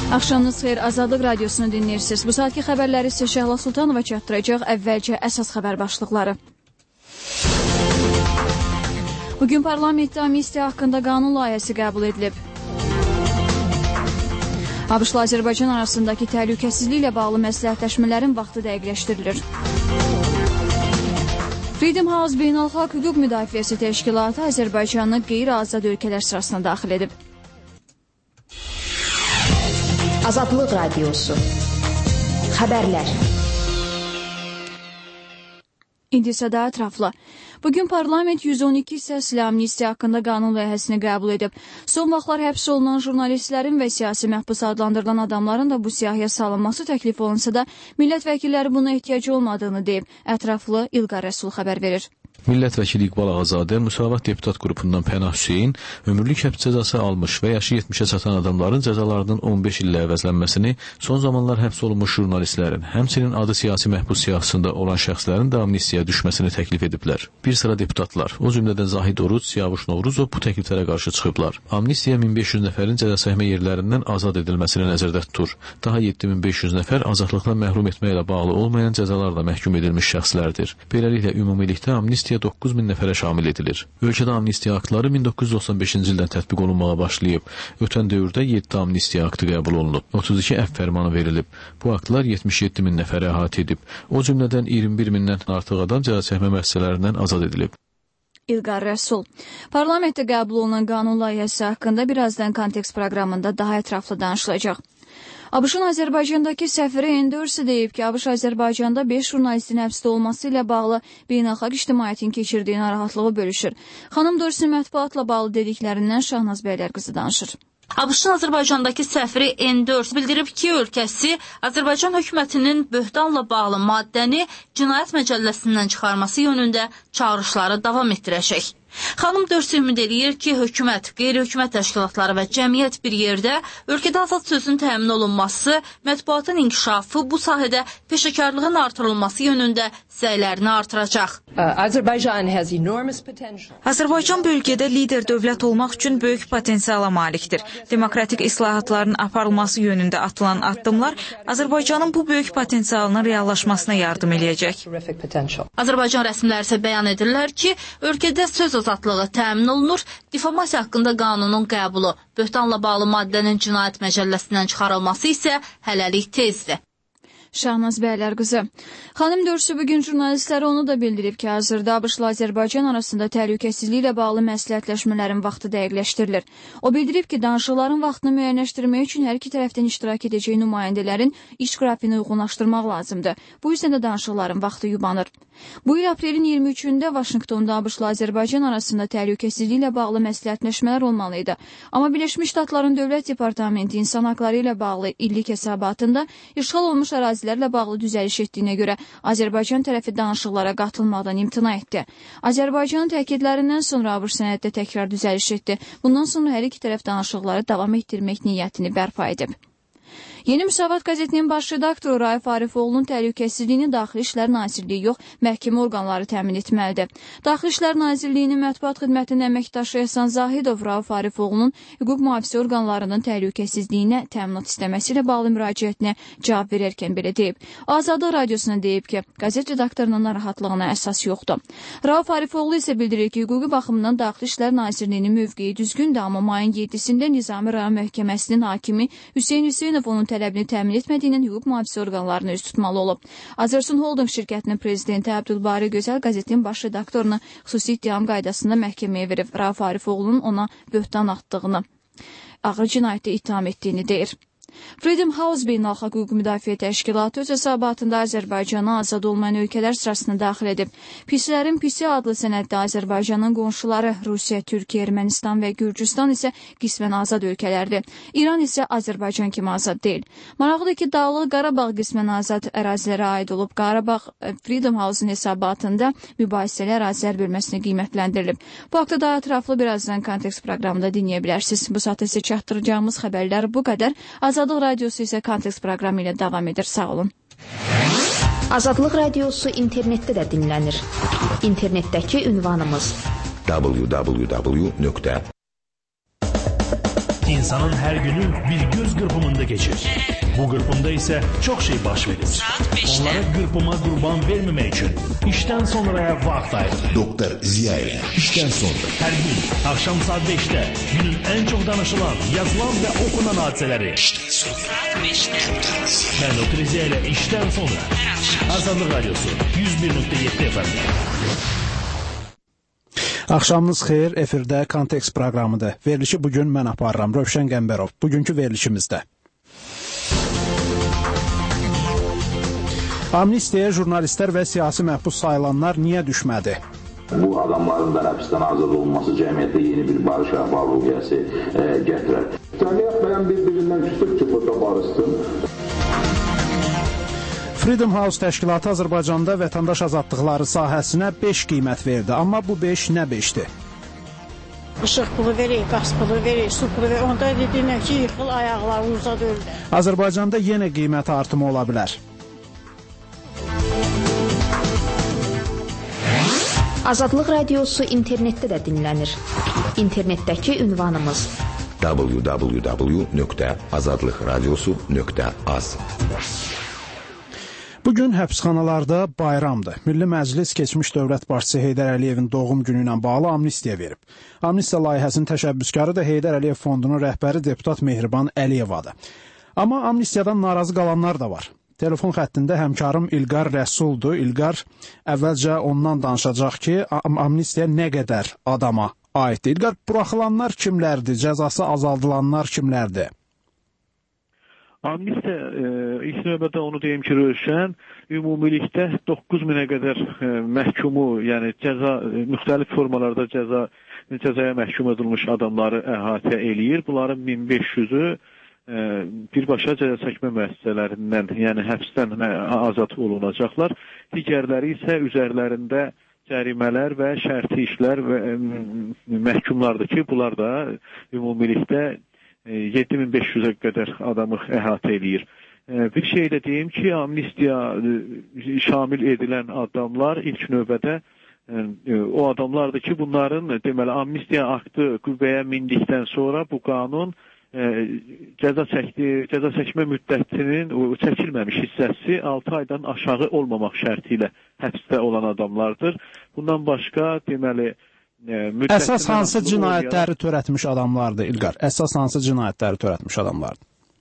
Axşamınız xeyir, Azadlıq Radiosunu dinləyirsiniz. Bu saatki xəbərləri isə Şəhla Sultanova çatdıracaq. Əvvəlcə əsas xəbər başlıqları. Bugün parlamentdə amnistiya haqqında qanun layihəsi qəbul edilib. ABŞ-la Azərbaycan arasındakı təhlükəsizliklə bağlı məsləhətləşmələrin vaxtı dəqiqləşdirilir. Freedom House Beynəlxalq Hüquq Müdafiəsi Təşkilatı Azərbaycanı qeyri-azad ölkələr sırasına daxil edib. Azadlıq Radiosu. Xəbərlər. İndi isə daha ətraflı. Bugün parlament 112 səslə amnistiya haqqında qanun layihəsini qəbul edib. Son vaxtlar həbs olunan jurnalistlərin və siyasi məhbus adlandırılan adamların da bu siyahıya salınması təklif olunsa da, millət vəkilləri buna ehtiyac olmadığını deyib. Ətraflı İlqar Rəsul xəbər verir. Millət vəkili İqbal Ağazadə, Müsavat deputat qrupundan Pənah Hüseyin, ömürlük həbs cəzası almış və yaşı 70-ə çatan adamların cəzalarının 15 illə əvəzlənməsini, son zamanlar həbs olunmuş jurnalistlərin, həmçinin adı siyasi məhbus siyahısında olan şəxslərin də amnistiyaya düşməsini təklif ediblər. Bir sıra deputatlar, o cümlədən Zahid Oruc, Siyavuş Novruzov bu təkliflərə qarşı çıxıblar. Amnistiya 1500 nəfərin cəzasəhmə yerlərindən azad edilməsini nəzərdə tutur. Daha 7500 nəfər azadlıqdan məhrum etməklə bağlı olmayan cəzalarla məhkum edilmiş şəxslərdir. Beləliklə, ümumilikdə amnistiya 9000 nəfərə şamil edilir. Ölkədə amnistiya aktları 1995-ci ildən tətbiq olunmağa başlayıb. Ötən dövrdə 7 amnistiya aktı qəbul olunub. 32 əfv fərmanı verilib. Bu aktlar 77 min nəfərə əhatə edib. O cümlədən 21 mindən artıq adam cəzaçəkmə müəssisələrindən azad edilib. İlqar Rəsul. Parlamentdə qəbul olunan qanun layihəsi haqqında birazdan kontekst proqramında daha ətraflı danışılacaq. ABŞ-ın Azərbaycandakı səfiri Endorsi deyib ki, ABŞ Azərbaycanda 5 jurnalistin həbsdə olması ilə bağlı beynəlxalq ictimaiyyətin keçirdiyi narahatlığı bölüşür. Xanım Dorsi mətbuatla bağlı dediklərindən Şahnaz Bəylərqızı danışır. ABŞ-ın Azərbaycandakı səfiri Endors bildirib ki, ölkəsi Azərbaycan hökumətinin böhtanla bağlı maddəni cinayət məcəlləsindən çıxarması yönündə çağırışları davam etdirəcək. Xanım Dorsi ümid eləyir ki, hökumət, qeyri-hökumət təşkilatları və cəmiyyət bir yerdə ölkədə azad sözün təmin olunması, mətbuatın inkişafı, bu sahədə peşəkarlığın artırılması yönündə səylərini artıracaq. Azərbaycan bölgədə lider dövlət olmaq üçün böyük potensiala malikdir. Demokratik islahatların aparılması yönündə atılan addımlar Azərbaycanın bu böyük potensialının reallaşmasına yardım eləyəcək. Azərbaycan rəsmiləri isə bəyan edirlər ki, ölkədə söz azadlığı təmin olunur, difamasiya haqqında qanunun qəbulu, böhtanla bağlı maddənin cinayət məcəlləsindən çıxarılması isə hələlik tezdir. Şahnaz Bəylərqızı. Xanım Dorsi bugün jurnalistlərə onu da bildirib ki, hazırda ABŞ-la Azərbaycan arasında təhlükəsizliklə bağlı məsləhətləşmələrin vaxtı dəqiqləşdirilir. O bildirib ki, danışıqların vaxtını müəyyənləşdirmək üçün hər iki tərəfdən iştirak edəcək nümayəndələrin iş qrafikini uyğunlaşdırmaq lazımdır. Bu yüzden də danışıqların vaxtı yubanır. Bu il aprelin 23-də Vaşinqtonda ABŞ-la Azərbaycan arasında təhlükəsizliklə bağlı məsləhətləşmələr olmalıydı. Amma Birləşmiş Ştatların Dövlət Departamenti insan haqları ilə bağlı illik hesabatında işğal olmuş ərazilərlə bağlı düzəliş etdiyinə görə Azərbaycan tərəfi danışıqlara qatılmaqdan imtina etdi. Azərbaycanın təkidlərindən sonra ABŞ sənəddə təkrar düzəliş etdi. Bundan sonra hər iki tərəf danışıqları davam etdirmək niyyətini bərpa edib. Yeni Müsavat qəzetinin baş redaktoru Raif Arifoğlu'nun təhlükəsizliyini Daxili İşlər Nazirliyi yox, məhkəmə orqanları təmin etməlidir. Daxili İşlər Nazirliyinin mətbuat xidmətinin əməkdaşı Ehsan Zahidov Raif Arifoğlu'nun hüquq mühafizə orqanlarının təhlükəsizliyinə təminat istəməsi ilə bağlı müraciətinə cavab verərkən belə deyib. Azadlıq Radiosuna deyib ki, qəzet redaktorunun narahatlığına əsas yoxdur. Raif Arifoğlu isə bildirir ki, hüquqi baxımdan Daxili İşlər Nazirliyinin mövqeyi düzgündür, amma mayın 7-sində Nizami Rayon Məhkəməsinin hakimi Hüseyn Hüseynov onun tələbini təmin etmədiyindən hüquq mühafizə orqanlarını üst tutmalı olub. Azərsun Holding şirkətinin prezidenti Əbdülbari Gözəl qəzetin baş redaktorunu xüsusi ittiham qaydasında məhkəməyə verib. Rauf Arifoğlu'nun ona böhtan atdığını, ağır cinayətdə ittiham etdiyini deyir. Freedom House Beynəlxalq Hüquq Müdafiə Təşkilatı öz hesabatında Azərbaycana azad olmayan ölkələr sırasına daxil edib. Pislərin Pisi adlı sənəddə Azərbaycanın qonşuları Rusiya, Türkiyə, Ermənistan və Gürcüstan isə qismən azad ölkələrdir. İran isə Azərbaycan kimi azad deyil. Maraqlıdır ki, Dağlıq Qarabağ qismən azad ərazilərə aid olub. Qarabağ Freedom House-un hesabatında mübahisəli ərazilər bölməsini qiymətləndirilib. Bu haqda daha ətraflı birazdan kontekst proqramında dinləyə bilərsiniz. Bu saat isə çatdıracağımız xəbərlər bu qədər. Azadlıq Radiosu isə kontekst proqramı ilə davam edir. Sağ olun. Azadlıq Radiosu internetdə də dinlənir. İnternetdəki ünvanımız İnsanın her günü bir göz kırpımında geçir. Bu kırpımda ise çok şey baş verir. Onlara kırpıma kurban vermemek için işten sonraya vaxt ayırır. Doktor Ziya ile işten sonra. Her gün akşam saat 5'te günün en çok danışılan, yazılan ve okunan hadiseleri. İşten sonra. Saat 5'te. Ben Doktor Ziya ile işten sonra. Azadlık Radyosu 101.7 FM'de. Axşamınız xeyir, efirdə Kontekst proqramıdır. Verilişi bugün mən aparıram, Rövşən Qəmbərov. Bugünkü verilişimizdə. Amnistiyaya jurnalistlər və siyasi məhbus sayılanlar niyə düşmədi? Bu adamların da həbsdən azad olması cəmiyyətdə yeni bir barış ruhiyyəsi gətirər. Cəmiyyət bəyən bir-birindən küstür ki, burada barışsın. Freedom House təşkilatı Azərbaycanda vətəndaş azadlıqları sahəsinə 5 qiymət verdi. Amma bu 5 nə 5-dir? Işıq pulu verir, qaz pulu verir, su pulu verir. Onda dedilər ki, yıxıl ayaqlarını uzad öldür. Azərbaycanda yenə qiymət artımı ola bilər. Azadlıq Radiosu internetdə də dinlənir. İnternetdəki ünvanımız www.azadlıqradiosu.az. Bugün həbsxanalarda bayramdır. Milli Məclis keçmiş dövlət başçısı Heydər Əliyevin doğum günü ilə bağlı amnistiya verib. Amnistiya layihəsinin təşəbbüskarı da Heydər Əliyev Fondunun rəhbəri deputat Mehriban Əliyevadır. Amma amnistiyadan narazı qalanlar da var. Telefon xəttində həmkarım İlqar Rəsuldur. İlqar, əvvəlcə ondan danışacaq ki, amnistiya nə qədər adama aiddir. İlqar, buraxılanlar kimlərdir? Cəzası azaldılanlar kimlərdir? Amnistiya, ilk növbədə onu deyim ki, Rövşən, ümumilikdə 9000-ə qədər məhkumu, yəni müxtəlif formalarda cəzaya məhkum edilmiş adamları əhatə eləyir. Bunların 1500-ü birbaşa cəza çəkmə müəssisələrindən, yəni həbsdən azad olunacaqlar. Digərləri isə üzərlərində cərimələr və şərti işlər və məhkumlardır ki, bunlar da ümumilikdə 7500-ə qədər adamı əhatə eləyir. Bir şey də deyim ki, amnistiya şamil edilən adamlar ilk növbədə o adamlardır ki, bunların deməli amnistiya aktı qüvvəyə mindikdən sonra bu qanun cəza çəkmə müddətinin çəkilməmiş hissəsi 6 aydan aşağı olmamaq şərti ilə həbsdə olan adamlardır. Bundan başqa deməli əsas hansı cinayətləri törətmiş adamlardır İlqar? Əsas hansı cinayətləri törətmiş adamlardır?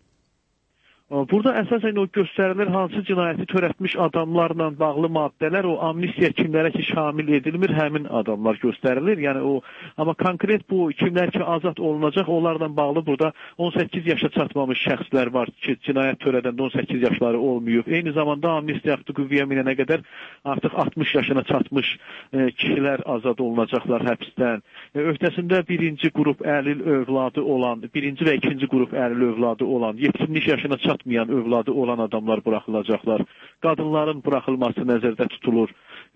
Burada əsasən o göstərilir hansı cinayəti törətmiş adamlarla bağlı maddələr, o amnistiya kimlərə ki şamil edilmir, həmin adamlar göstərilir. Yəni o, amma konkret bu kimlər ki azad olunacaq, onlarla bağlı burada 18 yaşa çatmamış şəxslər var ki, cinayət törədəndə 18 yaşları olmayıb. Eyni zamanda amnistiya aktı qüvvəyə minənə qədər artıq 60 yaşına çatmış kişilər azad olunacaqlar həbsdən. Öhdəsində birinci qrup əlil övladı olan, birinci və ikinci qrup əlil övladı olan, yetkinlik yaşına çatmayan övladı olan adamlar buraxılacaqlar. Qadınların buraxılması nəzərdə tutulur.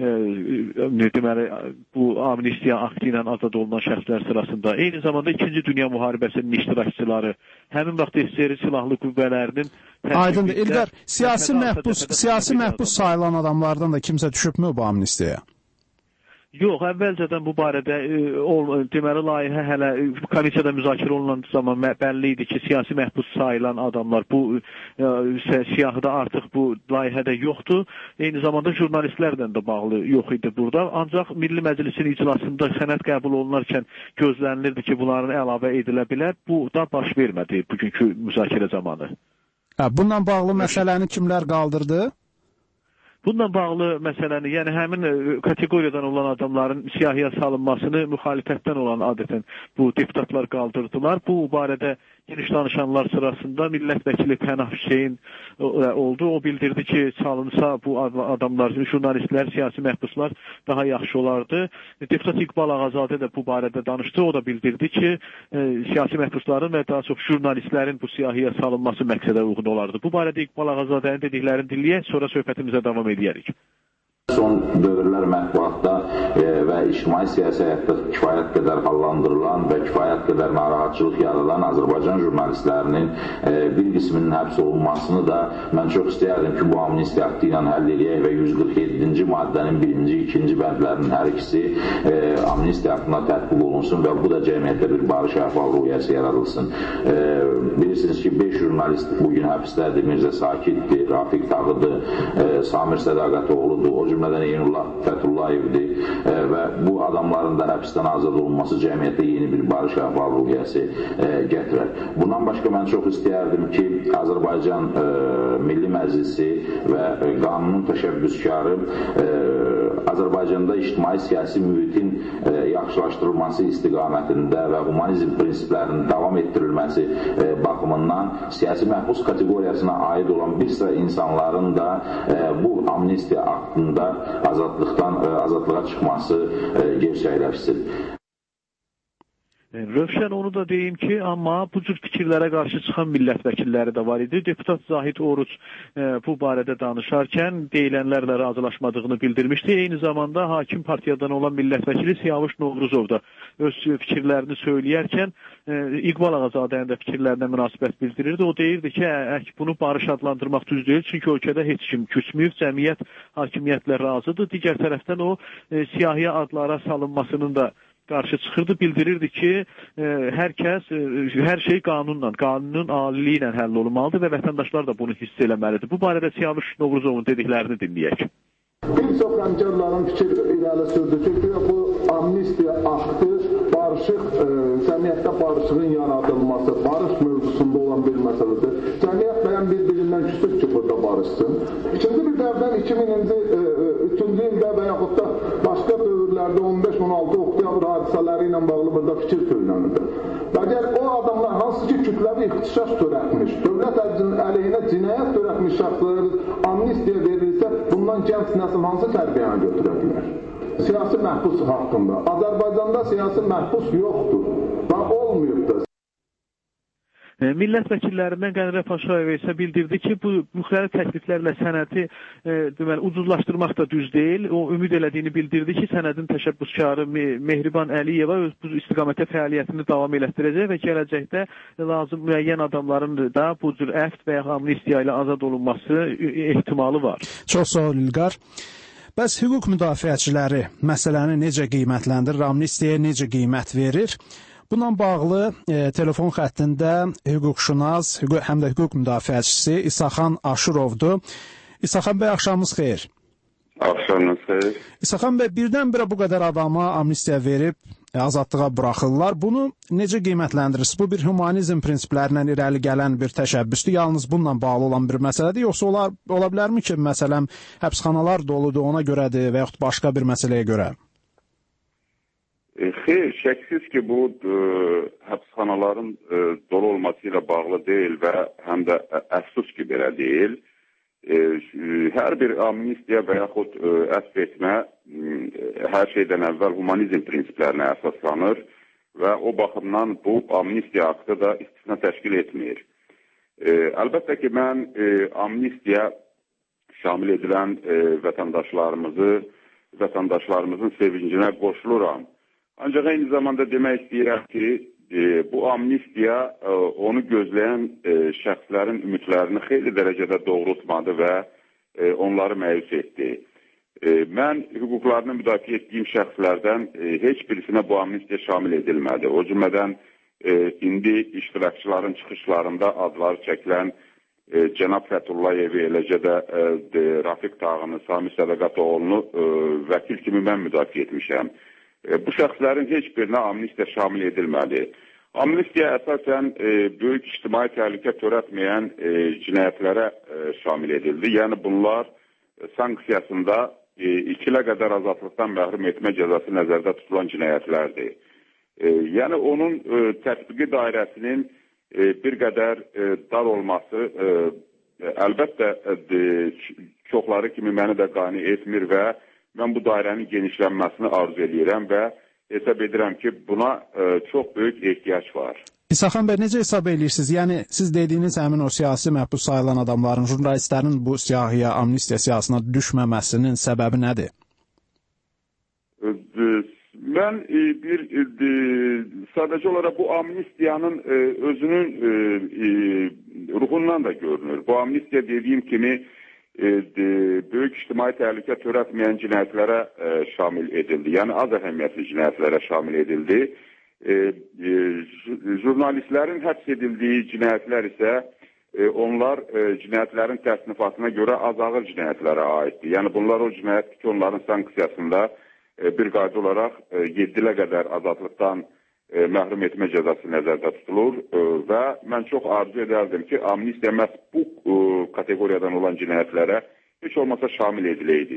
Deməli, bu amnistiya aktı ilə azad olunan şəxslər sırasında. Eyni zamanda 2-ci Dünya Müharibəsinin iştirakçıları, həmin vaxt SSR silahlı qüvvələrinin... Aydındır, İlqar, siyasi məhbus sayılan adamlardan da kimsə düşübmü bu amnistiyaya? Yox, əvvəlcədən bu barədə deməli layihə hələ komissiyada müzakirə olunan zaman bəlli idi ki, siyasi məhbus sayılan adamlar bu siyahıda artıq bu layihədə yoxdur. Eyni zamanda jurnalistlərlə də bağlı yox idi burada. Ancaq Milli Məclisin iclasında sənəd qəbul olunarkən gözlənilirdi ki, bunların əlavə edilə bilər. Bu da baş vermədi bugünkü müzakirə zamanı. Bununla bağlı məsələni kimlər qaldırdı? Bununla bağlı məsələni, yəni həmin kateqoriyadan olan adamların siyahıya salınmasını müxalifətdən olan adətən bu deputatlar qaldırdılar. Bu barədə geniş danışanlar sırasında millət vəkili Pənah Hüseyn oldu. O bildirdi ki, salınsa bu adamlar, jurnalistlər, siyasi məhbuslar daha yaxşı olardı. Deputat İqbal Ağazadə də bu barədə danışdı. O da bildirdi ki, siyasi məhbusların və daha çox jurnalistlərin bu siyahıya salınması məqsədə uyğun olardı. Bu barədə İqbal Ağazadənin dediklərini dinləyək, sonra söhbətimizə davam edərik. Son dövrlər mətbuatda və ictimai siyasi həyatda kifayət qədər hallandırılan və kifayət qədər narahatçılıq yaradan Azərbaycan jurnalistlərinin bir qisminin həbs olunmasını da mən çox istəyərdim ki, bu amnistiya aktı ilə həll edək və 147-ci maddənin 1-ci, 2-ci bəndlərinin hər ikisi amnistiya aktına tətbiq olunsun və bu da cəmiyyətdə bir barış əhval ruhiyyəsi yaradılsın. Bilirsiniz ki, 5 jurnalist bugün həbsdədir. Mirzə Sakitdir, Rafiq Tağıdır, Samir Sədaqətoğludur, o cümlədən Eynullah Fətullayevdir və bu adamların da həbsdən azad olunması cəmiyyətdə yeni bir barış əhval ruhiyyəsi gətirər. Bundan başqa mən çox istəyərdim ki, Azərbaycan Milli Məclisi və qanunun təşəbbüskarı Azərbaycanda ictimai siyasi mühitin yaxşılaşdırılması istiqamətində və humanizm prinsiplərinin davam etdirilməsi baxımından siyasi məhbus kateqoriyasına aid olan bir sıra insanların da bu amnistiya aktında azadlığa çıxması gerçəkləşsin. Rövşən onu da deyim ki, amma bu cür fikirlərə qarşı çıxan millət-vəkilləri də var idi. Deputat Zahid Oruç bu barədə danışarkən deyilənlərlə razılaşmadığını bildirmişdi. Eyni zamanda hakim partiyadan olan millət-vəkili Siyavuş Novruzov da öz fikirlərini söyləyərkən İqbal Ağazadənin də fikirlərinə münasibət bildirirdi. O deyirdi ki, bunu barış adlandırmaq düz deyil, çünki ölkədə heç kim küsməyib, cəmiyyət hakimiyyətlə razıdır. Digər tərəfdən o siyahıya adlara salınmasının da qarşı çıxırdı, bildirirdi ki, hər şey qanunla, qanunun aliliyi ilə həll olunmalıdır və vətəndaşlar da bunu hiss eləməlidir. Bu barədə Siyavuş Novruzovun dediklərini dinləyək. Bir çox həmkarların fikir irəli sürdü ki, bu amnistiya aktı barışıq, cəmiyyətdə barışığın yaradılması, barış mövzusunda olan bir məsələdir. Cəmiyyət bəyən bir-birindən küsür ki, burada barışsın. İkinci bir tərəfdən 2003-cü ildə və yaxud da başqa dövrlərdə 15-16 oktyabr hadisələri ilə bağlı burada fikir söylənirdi. Əgər o adamlar hansı ki kütləvi ixtişaş törətmiş, dövlət əleyhinə cinayət törətmiş şəxslərə amnistiya verilirsə, bundan gənc nəsil hansı tərbiyəni götürə bilər? Siyasi məhbus haqqında. Azərbaycanda siyasi məhbus yoxdur və olmayıb da. Millət vəkillərindən Qənirə Paşayev isə bildirdi ki, bu müxtəlif təkliflərlə sənədi ucuzlaşdırmaq da düz deyil. O ümid elədiyini bildirdi ki, sənədin təşəbbüskarı Mehriban Əliyeva bu istiqamətə fəaliyyətini davam elətdirəcək və gələcəkdə lazım müəyyən adamların da bu cür əfv və ya amnistiya ilə azad olunması ehtimalı var. Çox sağ ol İlqar. Bəs hüquq müdafiəçiləri məsələni necə qiymətləndirir, amnistiyaya necə qiymət verir? Bununla bağlı telefon xəttində hüquqşünas, həm də hüquq müdafiəçisi İsaxan Aşırovdur. İsaxan bəy, axşamınız xeyir. Axşamınız xeyir. İsaxan bəy, birdən-birə bu qədər adama amnistiya verib azadlığa buraxırlar. Bunu necə qiymətləndirirsiniz? Bu bir humanizm prinsiplərindən irəli gələn bir təşəbbüsdür. Yalnız bununla bağlı olan bir məsələdir. Yoxsa ola bilərmi ki, məsələn, həbsxanalar doludur, ona görədir və yaxud başqa bir məsələyə görə? Xeyr, şəksiz ki, bu həbsxanaların dolu olması ilə bağlı deyil və həm də əfsus ki, belə deyil. Hər bir amnistiya və yaxud əfv etmə hər şeydən əvvəl humanizm prinsiplərinə əsaslanır və o baxımdan bu amnistiya aktı da istisna təşkil etmir. Əlbəttə ki, mən amnistiya şamil edilən vətəndaşlarımızın sevincinə qoşuluram. Ancaq eyni zamanda demək istəyirəm ki, bu amnistiya onu gözləyən şəxslərin ümidlərini xeyli dərəcədə doğrultmadı və onları məyus etdi. Mən hüquqlarını müdafiə etdiyim şəxslərdən heç birisinə bu amnistiya şamil edilmədi. O cümlədən indi iştirakçıların çıxışlarında adları çəkilən Cənab Fətullayevi, eləcə də Rafiq Tağını, Sami Sədaqətoğlunu vəkil kimi mən müdafiə etmişəm. Bu şəxslərin heç birinə amnistiya şamil edilmədi. Amnistiya əsasən böyük ictimai təhlükə törətməyən cinayətlərə şamil edildi. Yəni bunlar sanksiyasında 2 ilə qədər azadlıqdan məhrum etmə cəzası nəzərdə tutulan cinayətlərdir. Yəni onun tətbiqi dairəsinin bir qədər dar olması əlbəttə çoxları kimi məni də qane etmir və mən bu dairənin genişlənməsini arzu edirəm və hesab edirəm ki, buna çox böyük ehtiyac var. İsaxan bəy, necə hesab edirsiniz? Yəni, siz dediyiniz həmin o siyasi məhbus sayılan adamların, jurnalistlərin bu siyahıya, amnistiya siyasına düşməməsinin səbəbi nədir? mən sadəcə olaraq bu amnistiyanın özünün ruhundan da görünür. Bu amnistiya dediyim kimi böyük ictimai təhlükə törətməyən cinayətlərə şamil edildi. Yəni az əhəmiyyətli cinayətlərə şamil edildi. Jurnalistlərin həbs edildiyi cinayətlər isə onlar cinayətlərin təsnifatına görə az ağır cinayətlərə aiddir. Yəni bunlar o cinayətdir ki, onların sanksiyasında bir qayda olaraq 7 ilə qədər azadlıqdan məhrum etmə cəzası nəzərdə tutulur və mən çox arzu edərdim ki, amnistiya məhz bu kateqoriyadan olan cinayətlərə heç olmasa şamil ediləydi.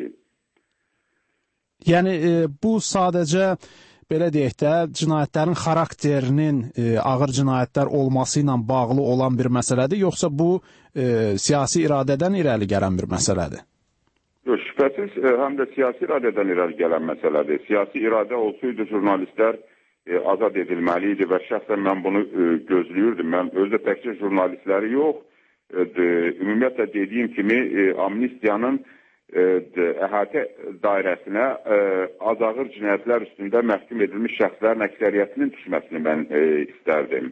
Yəni bu sadəcə belə deyək də cinayətlərin xarakterinin ağır cinayətlər olması ilə bağlı olan bir məsələdir, yoxsa bu siyasi iradədən irəli gələn bir məsələdir? Yox, şübhəsiz həm də siyasi iradədən irəli gələn məsələdir. Siyasi iradə olsaydı jurnalistlər azad edilməli idi və şəxsən mən bunu gözləyirdim. Mən özdə təkcə jurnalistləri yox, ümumiyyətlə dediyim kimi amnistiyanın əhatə dairəsinə az ağır cinayətlər üstündə məhkum edilmiş şəxslərin əksəriyyətinin düşməsini mən istərdim.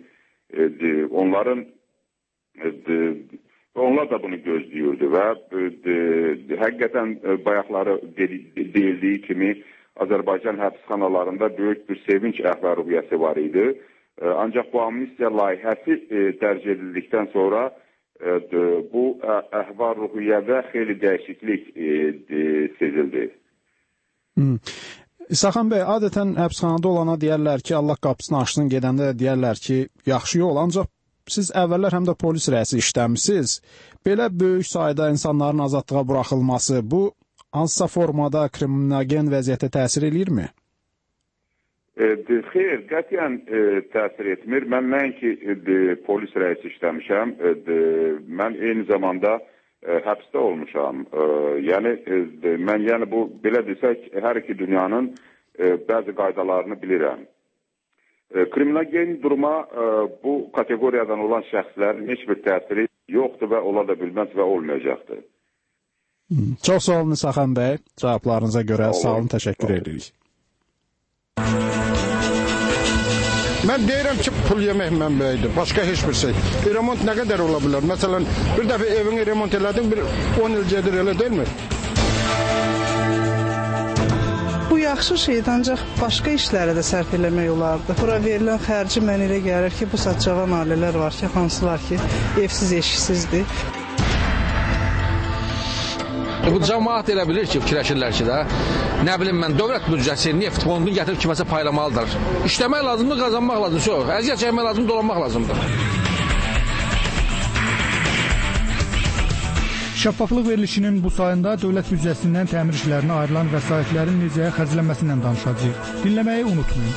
Onlar da bunu gözləyirdi və həqiqətən bayaqları deyildiyi kimi Azərbaycan həbsxanalarında böyük bir sevinç əhval-ruhiyyəsi var idi. Ancaq bu amnistiya layihəsi dərc edildikdən sonra bu əhval-ruhiyyədə xeyli dəyişiklik sezildi. İsaxan bəy, adətən həbsxanada olana deyərlər ki, Allah qapısını açsın, gedəndə deyərlər ki, yaxşı yol, ancaq siz əvvəllər həm də polis rəisi işləmisiniz. Belə böyük sayda insanların azadlığa buraxılması, bu hansısa formada kriminogen vəziyyətə təsir eləyirmi? Xeyr, qətiyyən təsir etmir. Mən nəinki polis rəisi işləmişəm, mən eyni zamanda həbsdə olmuşam. Yəni bu, belə desək, hər iki dünyanın bəzi qaydalarını bilirəm. Kriminogen duruma bu kateqoriyadan olan şəxslərin heç bir təsiri yoxdur və ola da bilməz və olmayacaqdır. Çox sağ olun İsaxan bəy, cavablarınıza görə sağ olun, təşəkkür edirik. Mən deyirəm ki, pul yemək mənbəyidir, başqa heç bir şey. Remont nə qədər ola bilər? Məsələn, bir dəfə evini remont elədin, 10 il gedir, elə deyilmi? Bu yaxşı şeydir, ancaq başqa işlərə də sərf eləmək olardı. Bura verilən xərci mən elə gəlir ki, bu saat cavan ailələr var ki, hansılar ki, evsiz, eşiksizdir. Bu cəmaat elə bilir ki, fikirləşirlər ki də, nə bilim mən, dövlət büdcəsi, neft fondunu gətirib kiməsə paylamalıdır. İşləmək lazımdır, qazanmaq lazımdır, çox. Əziyyət çəkmək lazımdır, dolanmaq lazımdır. Şəffaflıq verilişinin bu sayında dövlət büdcəsindən təmir işlərinə ayrılan vəsaitlərin necə xərclənməsindən danışacağıq. Dinləməyi unutmayın.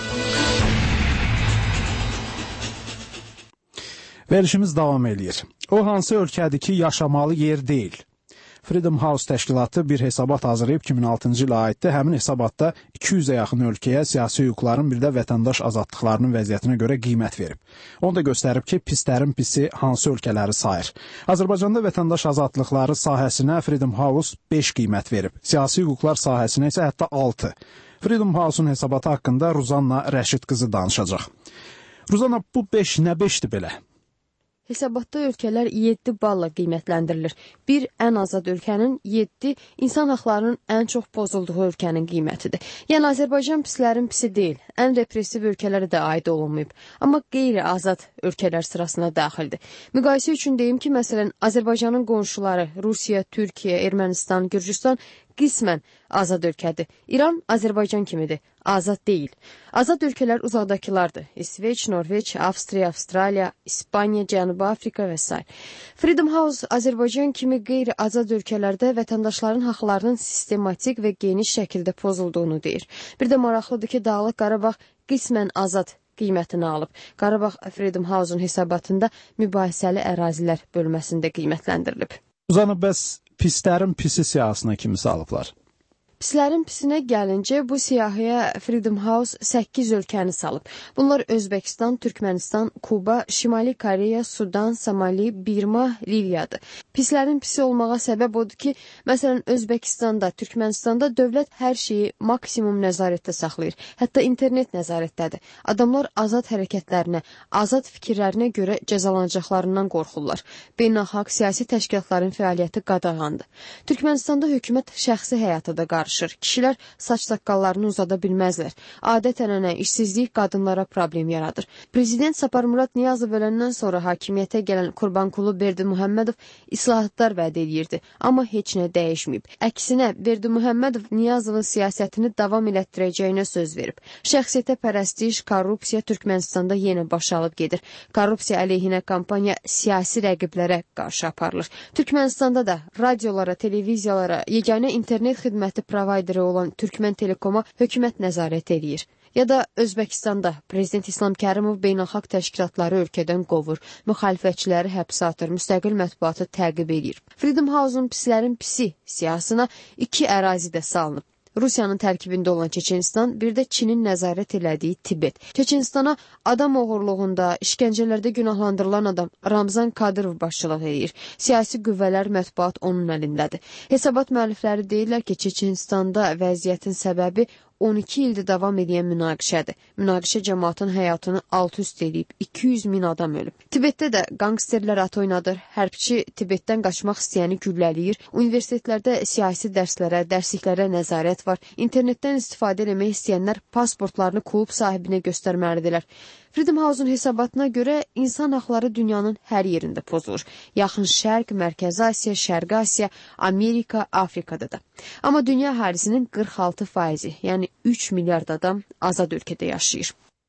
Verilişimiz davam edir. O hansı ölkədir ki, yaşamalı yer deyil? Freedom House təşkilatı bir hesabat hazırlayıb 2006-cı ilə aiddir. Həmin hesabatda 200-ə yaxın ölkəyə siyasi hüquqların bir də vətəndaş azadlıqlarının vəziyyətinə görə qiymət verib. Onu da göstərib ki, pislərin pisi hansı ölkələri sayır. Azərbaycanda vətəndaş azadlıqları sahəsinə Freedom House 5 qiymət verib. Siyasi hüquqlar sahəsinə isə hətta 6. Freedom House-un hesabatı haqqında Ruzanna Rəşid qızı danışacaq. Ruzanna, bu 5 nə 5-dir belə? Hesabatda ölkələr 7 balla qiymətləndirilir. Bir, ən azad ölkənin, 7, insan haqlarının ən çox pozulduğu ölkənin qiymətidir. Yəni, Azərbaycan pislərin pisi deyil, ən repressiv ölkələrə də aid olunmayıb. Amma qeyri-azad ölkələr sırasına daxildir. Müqayisə üçün deyim ki, məsələn, Azərbaycanın qonşuları Rusiya, Türkiyə, Ermənistan, Gürcüstan qismən azad ölkədir. İran Azərbaycan kimidir, azad deyil. Azad ölkələr uzaqdakılardır. İsveç, Norveç, Avstriya, Avstraliya, İspaniya, Cənubi Afrika və s. Freedom House Azərbaycan kimi qeyri-azad ölkələrdə vətəndaşların haqlarının sistematik və geniş şəkildə pozulduğunu deyir. Bir də maraqlıdır ki, Dağlıq Qarabağ qismən azad qiymətini alıb. Qarabağ Freedom House-un hesabatında mübahisəli ərazilər bölməsində qiymətləndirilib. Uzanıb, bəs pislərin pisi siyasına kimi salıblar? Pislərin pisinə gəlincə, bu siyahıya Freedom House 8 ölkəni salıb. Bunlar Özbəkistan, Türkmənistan, Kuba, Şimali Koreya, Sudan, Somali, Birma, Liviyadır. Pislərin pisi olmağa səbəb odur ki, məsələn, Özbəkistanda, Türkmənistanda dövlət hər şeyi maksimum nəzarətdə saxlayır. Hətta internet nəzarətdədir. Adamlar azad hərəkətlərinə, azad fikirlərinə görə cəzalanacaqlarından qorxurlar. Beynəlxalq siyasi təşkilatların fəaliyyəti qadağandır. Türkmənistanda hökumət şəxsi həyata da qarışır. Kişilər saç saqqallarını uzada bilməzlər. Adət-ənənə, işsizlik qadınlara problem yaradır. Prezident Saparmurat Niyazov öləndən sonra hakimiyyətə gələn Qurbanqulu Berdimuhammedov islahatlar vəd edirdi, amma heç nə dəyişməyib. Əksinə, Berdimuhammedov Niyazovun siyasətini davam elətdirəcəyinə söz verib. Şəxsiyyətə pərəstiş, korrupsiya Türkmənistanda yenə baş alıb gedir. Korrupsiya əleyhinə kampaniya siyasi rəqiblərə qarşı aparılır. Türkmənistanda da radiolara, televiziyalara, yeganə internet xidməti provayderi olan Türkmən Telekoma hökumət nəzarət edir. Ya da Özbəkistanda Prezident İslam Kərimov beynəlxalq təşkilatları ölkədən qovur, müxalifətçiləri həbsə atır, müstəqil mətbuatı təqib edir. Freedom House-un pislərin pisi siyasına 2 ərazidə salınıb. Rusiyanın tərkibində olan Çeçenistan, bir də Çinin nəzarət elədiyi Tibet. Çeçenistana adam oğurluğunda, işgəncələrdə günahlandırılan adam Ramzan Kadyrov başçılıq edir. Siyasi qüvvələr, mətbuat onun əlindədir. Hesabat müəllifləri deyirlər ki, Çeçenistanda vəziyyətin səbəbi 12 ildir davam edən münaqişədir. Münaqişə cəmaatın həyatını alt-üst edib, 200 min adam ölüb. Tibetdə də qangsterlər at oynadır, hərbçi Tibetdən qaçmaq istəyəni güllələyir, universitetlərdə siyasi dərslərə, dərsliklərə nəzarət var, internetdən istifadə etmək istəyənlər pasportlarını klub sahibinə göstərməlidirlər. Freedom House-un hesabatına görə insan haqları dünyanın hər yerində pozulur. Yaxın Şərq, Mərkəzi Asiya, Şərqi Asiya, Amerika, Afrikada da. Amma dünya əhalisinin 46%, yəni 3 milyard adam azad ölkədə yaşayır.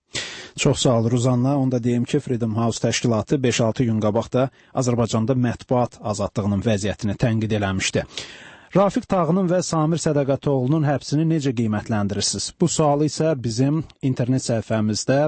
Çox sağ ol Ruzanna. Onu da deyim ki, Freedom House təşkilatı 5-6 gün qabaq da Azərbaycanda mətbuat azadlığının vəziyyətini tənqid eləmişdi. Rafiq Tağının və Samir Sədaqətoğlu'nun həbsini necə qiymətləndirirsiniz? Bu sualı isə bizim internet səhifəmizdə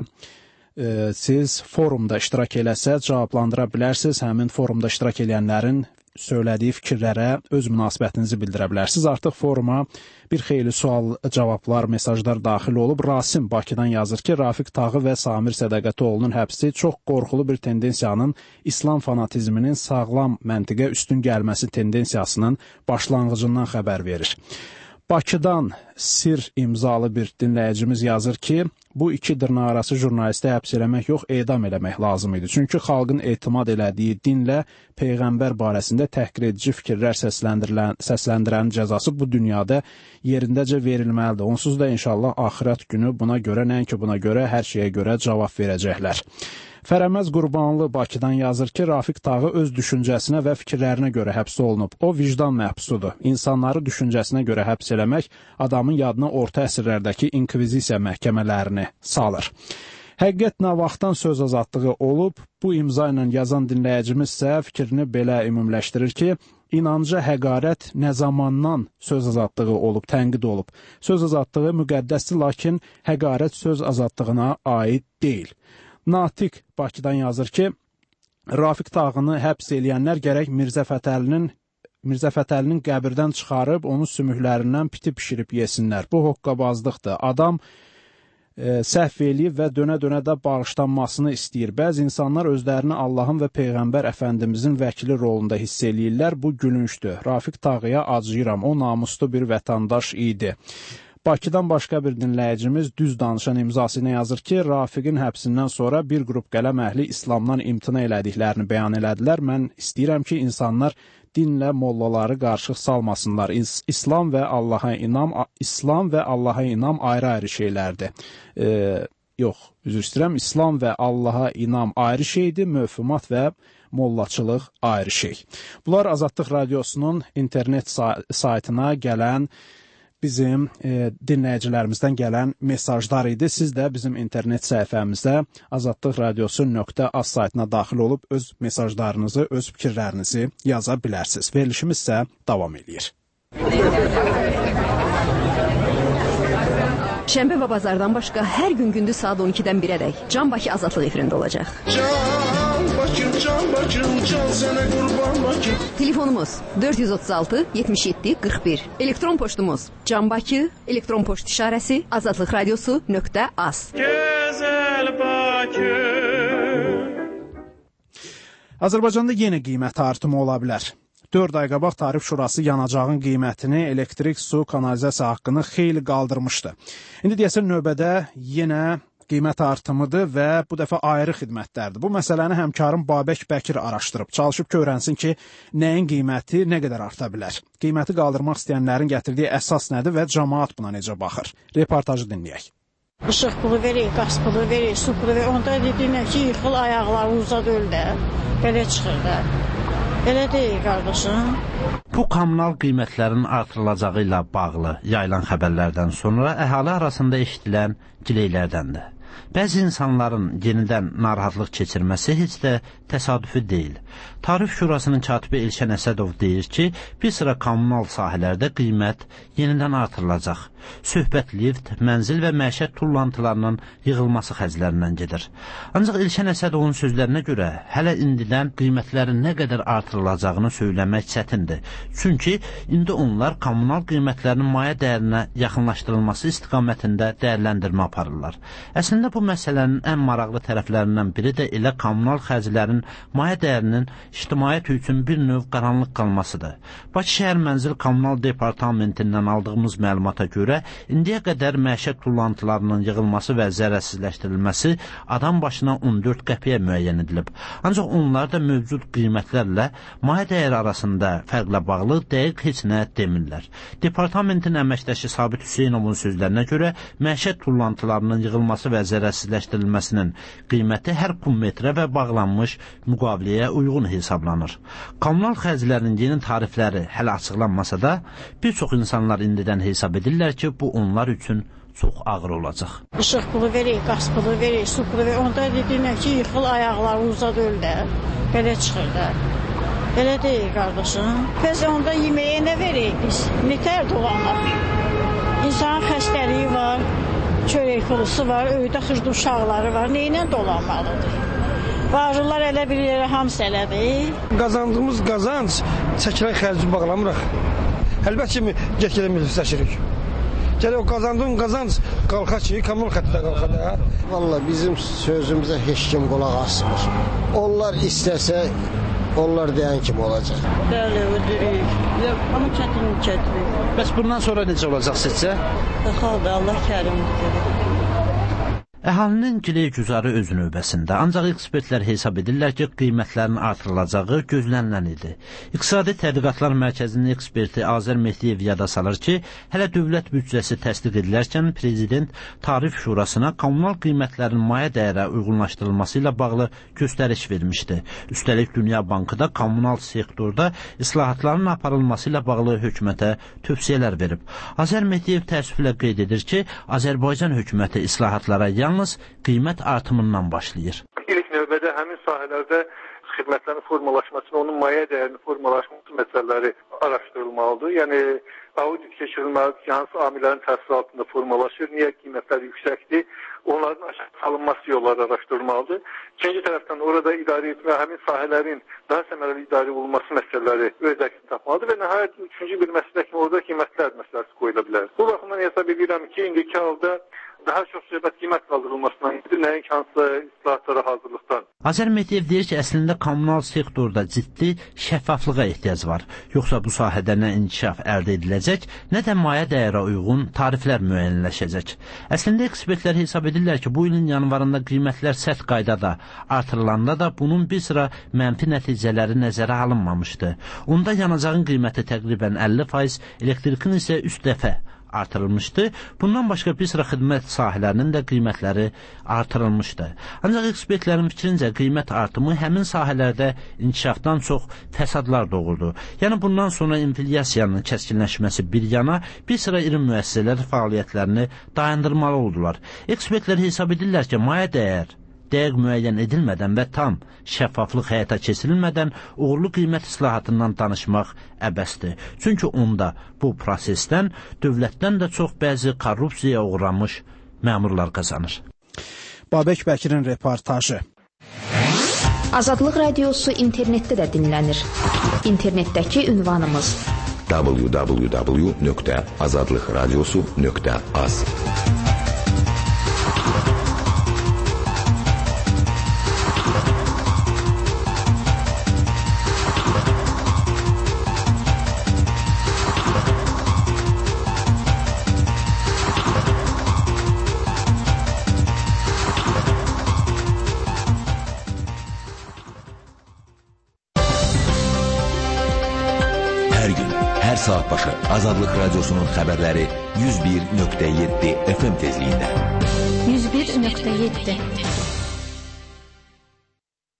siz forumda iştirak eləsəz cavablandıra bilərsiniz. Həmin forumda iştirak eləyənlərin söylədiyi fikirlərə öz münasibətinizi bildirə bilərsiniz. Artıq foruma bir xeyli sual, cavablar, mesajlar daxil olub. Rasim Bakıdan yazır ki, Rafiq Tağı və Samir Sədaqətoğlu'nun həbsi çox qorxulu bir tendensiyanın, İslam fanatizminin sağlam məntiqə üstün gəlməsi tendensiyasının başlanğıcından xəbər verir. Bakıdan Sir imzalı bir dinləyicimiz yazır ki, bu 2 dırnaqarası jurnalisti həbs eləmək yox, edam eləmək lazım idi. Çünki xalqın etimad elədiyi dinlə Peyğəmbər barəsində təhqir edici fikirlər səsləndirənin cəzası bu dünyada yerindəcə verilməlidir. Onsuz da inşallah axirət günü buna görə, nəinki buna görə, hər şeyə görə cavab verəcəklər. Fərəməz Qurbanlı Bakıdan yazır ki, Rafiq Tağı öz düşüncəsinə və fikirlərinə görə həbs olunub. O vicdan məhbusudur. İnsanları düşüncəsinə görə həbs eləmək adamın yadına orta əsrlərdəki inkvizisiya məhkəmələrini salır. Həqiqət nə vaxtdan söz azadlığı olub, bu imza ilə yazan dinləyicimiz isə fikrini belə ümumləşdirir ki, İnanca həqarət nə zamandan söz azadlığı olub, tənqid olub. Söz azadlığı müqəddəsdir, lakin həqarət söz azadlığına aid deyil. Natiq Bakıdan yazır ki, Rafiq Tağını həbs eləyənlər gərək Mirzə Fətəlinin qəbirdən çıxarıb, onu sümüklərindən piti pişirib yesinlər. Bu hoqqabazlıqdır. Adam səhv eləyib və dönə-dönə də bağışlanmasını istəyir. Bəzi insanlar özlərini Allahın və Peyğəmbər Əfəndimizin vəkili rolunda hiss eləyirlər. Bu gülüncdür. Rafiq Tağıya acıyıram. O namuslu bir vətəndaş idi. Bakıdan başqa bir dinləyicimiz Düz Danışan imzasına yazır ki, Rafiqin həbsindən sonra bir qrup qələm əhli İslamdan imtina elədiklərini bəyan elədilər. Mən istəyirəm ki, insanlar dinlə mollaları qarışıq salmasınlar. İslam və Allaha inam ayrı-ayrı şeylərdir. Yox, üzr istəyirəm. İslam və Allaha inam ayrı şeydir, möfhumat və mollaçılıq ayrı şey. Bunlar Azadlıq Radiosunun internet saytına gələn bizim dinləyicilərimizdən gələn mesajlar idi. Siz də bizim internet səhifəmizdə azadlıqradiosu.az saytına daxil olub öz mesajlarınızı, öz fikirlərinizi yaza bilərsiniz. Verilişimiz isə davam edir. Şənbə və bazardan başqa hər gün gündüz saat 12-dən 1-ədək Can Bakı Azadlıq efirində olacaq. Can Bakı, Can qurban Bakım, can sənə qurban Bakım. Telefonumuz 436 77 41. Elektron poçtumuz canbakı, elektron poçt işarəsi azadlıqradiosu.az. Gözəl Bakı. Azərbaycanda yenə qiymət artımı ola bilər. 4 ay qabaq Tarif Şurası yanacağın qiymətini, elektrik, su, kanalizasiya haqqını xeyli qaldırmışdı. İndi deyəsən növbədə yenə qiymət artımıdır və bu dəfə ayrı xidmətlərdir. Bu məsələni həmkarım Babək Bəkir araşdırıb, çalışıb öyrənsin ki, nəyin qiyməti nə qədər arta bilər. Qiyməti qaldırmaq istəyənlərin gətirdiyi əsas nədir və cəmaət buna necə baxır? Reportajı dinləyək. Işıq pulu verir, qaz pulu verir, su pulu verir. Onda dediyinə ki, yıxıl ayaqları uzad öl də, belə çıxır da. Elə deyil, qardaşım. Bu kommunal qiymətlərin artırılacağı ilə bağlı yayılan xəbərlərdən sonra əhali arasında eşidilən gileylərdəndir. Bəzi insanların yenidən narahatlıq keçirməsi heç də təsadüfi deyil. Tarif Şurasının katibi Elşən Əsədov deyir ki, bir sıra kommunal sahələrdə qiymət yenidən artırılacaq. Söhbət lift, mənzil və məişət tullantılarının yığılması xərclərindən gedir. Ancaq Elşən Əsədovun sözlərinə görə hələ indidən qiymətlərin nə qədər artırılacağını söyləmək çətindir. Çünki indi onlar kommunal qiymətlərin maya dəyərinə yaxınlaşdırılması istiqamətində dəyərləndirmə aparırlar. Əslində bu məsələnin ən maraqlı tərəflərindən biri də elə kommunal xərclərin maya dəyərinin ictimaiyyət üçün bir növ qaranlıq qalmasıdır. Bakı şəhər Mənzil Kommunal Departamentindən aldığımız məlumata görə indiyə qədər məişət tullantılarının yığılması və zərərsizləşdirilməsi adam başına 14 qəpiyə müəyyən edilib. Ancaq onlar da mövcud qiymətlərlə maya dəyəri arasında fərqlə bağlı dəqiq heç nə demirlər. Departamentin əməkdaşı Sabit Hüseynovun sözlərinə görə məişət tullantılarının yığılması və zərərsizləşdirilməsinin qiyməti hər kubmetrə və bağlanmış müqaviləyə uyğun hesablanır. Kommunal xərclərin yeni tarifləri hələ açıqlanmasa da, bir çox insanlar indidən hesab edirlər ki, bu onlar üçün çox ağır olacaq. Işıq pulu verir, qaz pulu verir, su pulu verir. Onda dediyinə ki, yıxıl ayaqları uzad öl də, belə çıxır da. Belə deyil, qardaşım. Biz onda yeməyə nə verək biz? Nətər dolanaq? İnsanın xəstəliyi var, çörək pulusu var, öydə xırda uşaqları var. Neylə dolanmalıdır? Varlılar elə bir yerə hamısı elədir. Qazandığımız qazanc çəkilən xərci bağlamırıq. Əlbəttə ki, get-gedə millətləşirik. Gələ o qazandığın qazanc qalxa ki, kommunal xətdə qalxa da. Vallahi bizim sözümüzə heç kim qulaq asmır. Onlar istəsə, onlar deyən kimi olacaq. Bəli, ödürük. Amma çətinlik çətirik. Bəs bundan sonra necə olacaq sizcə? Xalq Allah kərimdir. Əhalinin giləy-güzarı öz növbəsində, ancaq ekspertlər hesab edirlər ki, qiymətlərin artırılacağı gözlənilən idi. İqtisadi Tədqiqatlar Mərkəzinin eksperti Azər Mehdiyev yada salır ki, hələ dövlət büdcəsi təsdiq edilərkən Prezident Tarif Şurasına kommunal qiymətlərin maya dəyərə uyğunlaşdırılması ilə bağlı göstəriş vermişdi. Üstəlik Dünya Bankı da kommunal sektorda islahatların aparılması ilə bağlı hökumətə tövsiyələr verib. Azər Mehdiyev təəssüflə qeyd edir ki, Azərbaycan hökuməti islahatlara yalnız qiymət artımından başlayır. İlk növbədə həmin sahələrdə xidmətlərin formalaşması, onun maya dəyərinin formalaşması məsələləri araşdırılmalıdır. Yəni audit keçirilməlidir ki, hansı amillərin təsiri altında formalaşır, niyə qiymətlər yüksəkdir, onların aşağı salınması yolları araşdırılmalıdır. İkinci tərəfdən orada idarə etmə, həmin sahələrin daha səmərəli idarə olunması məsələləri öz əksini tapmalıdır və nəhayət üçüncü bir məsələ kimi orada qiymətlər məsələsi qoyula bilər. Bu baxımdan hesab edirəm ki, indiki halda daha çox söhbət qiymət qaldırılmasından gedir, nəinki hansısa islahatlara hazırlıqdan. Azər Mehdiyev deyir ki, əslində kommunal sektorda ciddi şəffaflığa ehtiyac var. Yoxsa bu sahədə nə inkişaf əldə ediləcək, nə də maya dəyərə uyğun tariflər müəyyənləşəcək. Əslində ekspertlər hesab edirlər ki, bu ilin yanvarında qiymətlər sərt qaydada artırılanda da bunun bir sıra mənfi nəticələri nəzərə alınmamışdı. Onda yanacağın qiyməti təqribən 50%, elektrikin isə 3 dəfə artırılmışdı. Bundan başqa bir sıra xidmət sahələrinin də qiymətləri artırılmışdı. Ancaq ekspertlərin fikrincə qiymət artımı həmin sahələrdə inkişafdan çox fəsadlar doğurdu. Yəni bundan sonra inflyasiyanın kəskinləşməsi bir yana, bir sıra iri müəssisələr fəaliyyətlərini dayandırmalı oldular. Ekspertlər hesab edirlər ki, maya dəyər dəqiq müəyyən edilmədən və tam şəffaflıq həyata keçirilmədən uğurlu qiymət islahatından danışmaq əbəsdir. Çünki onda bu prosesdən dövlətdən də çox bəzi korrupsiyaya uğramış məmurlar qazanır. Babək Bəkirin reportajı. Azadlıq Radiosu internetdə də dinlənir. İnternetdəki ünvanımız www.azadlıqradiosu.az. Saat başı Azadlıq Radiosunun xəbərləri 101.7 FM tezliyində. 101.7